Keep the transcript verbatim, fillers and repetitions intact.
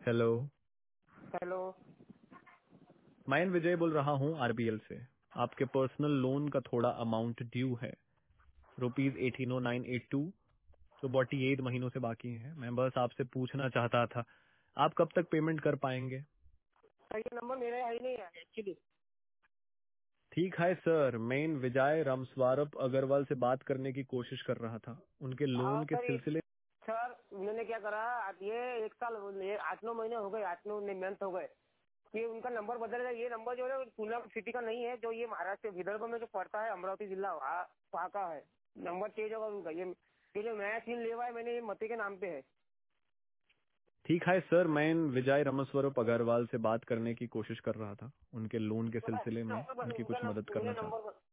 Hello. Hello. मैं विजय बोल रहा हूँ आरबीएल से। आपके पर्सनल लोन का थोड़ा अमाउंट ड्यू है, rupees eighteen o nine eight two, जो फोर्टी एट महीनों से बाकी है। मैं बस आपसे पूछना चाहता था, आप कब तक पेमेंट कर पाएंगे? सर ये नंबर मेरा है ही नहीं है एक्चुअली। ठीक है सर, मैं विजय रामस्वरूप अग्रवाल से बात करने की कोशिश कर रहा था, उनके हाँ लोन के सर ये सिलसिले। सर उन्होंने क्या करा, आज ये एक साल ये आठ नौ महीने हो गए, आठ नौ मंथ हो गए। ये उनका नंबर बदल गया। ये नंबर जो है पूना सिटी का नहीं है, जो ये महाराष्ट्र विदर्भ में जो पड़ता है, अमरावती जिला वहाँ वहाँ का है। नंबर चेंज होगा उनका। ये ये जो नया सीन लेवा है मैंने, ये मते के नाम पे है। ठीक है सर, मैं विजय रामस्वरूप अग्रवाल से बात करने की कोशिश कर रहा था, उनके लोन के सिलसिले में नंबर बदल- उनकी उनका कुछ मदद नंबर- करना उन्होंने चाहता। नंबर